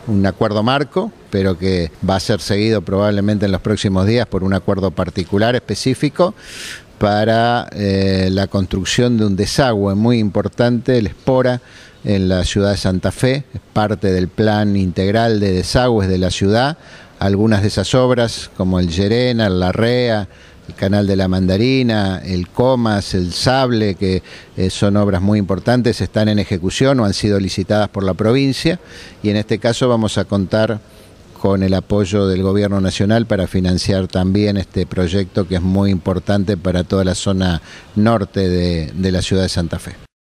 un acuerdo marco, pero que va a ser seguido probablemente en los próximos días por un acuerdo particular específico para la construcción de un desagüe muy importante, el Espora, en la ciudad de Santa Fe. Es parte del plan integral de desagües de la ciudad. Algunas de esas obras, como el Llerena, el Larrea, el Canal de la Mandarina, el Comas, el Sable, que son obras muy importantes, están en ejecución o han sido licitadas por la provincia, y en este caso vamos a contar con el apoyo del Gobierno Nacional para financiar también este proyecto, que es muy importante para toda la zona norte de la ciudad de Santa Fe.